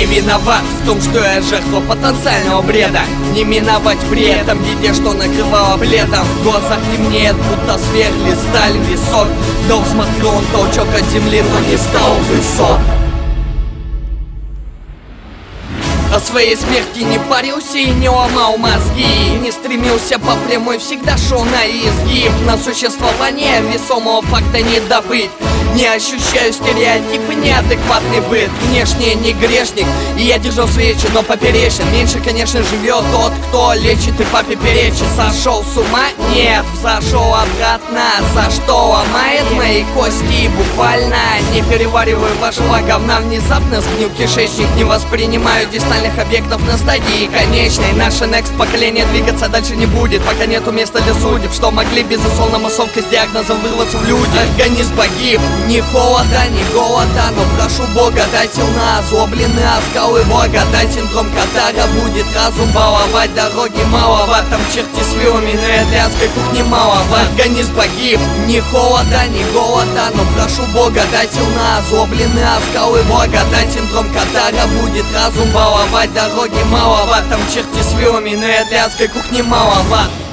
виноват в том, что я жертва потенциального бреда. Не миновать при этом беде, что накрывало пледом. В глазах темнеет, будто сверли сталь висок. До взмахнул он толчок от земли, но не стал высок. О своей смерти не парился и не ломал мозги. Не стремился по прямой, всегда шел на изгиб. На существование весомого факта не добыть. Не ощущаю стереотипы, неадекватный быт. Внешне не грешник, и я держу свечи, но поперечен. Меньше, конечно, живет тот, кто лечит и папе перечит. Сошел с ума? Нет, взошел обратно. За что ломает мои кости буквально. Не перевариваю вашего говна внезапно. Сгнил кишечник, не воспринимаю дистальных объектов на стадии конечной. Наше next поколение двигаться дальше не будет, пока нету места для судеб, что могли безусловно массовкой с диагнозом вырваться в люди. Организм погиб, ни холода, ни голода, но прошу Бога, дай сил на озлобленный оскал и благодать. Синдром Катара будет разум баловать, дороги малого, там черти с вилами, но и тряской кухни малого. Организм погиб, ни холода, ни голода, но прошу Бога, дай сил на озлобленный оскал и благодать. Синдром Катара будет разум баловать, дороги малого, там черти с вилами, но и тряской кухни малого.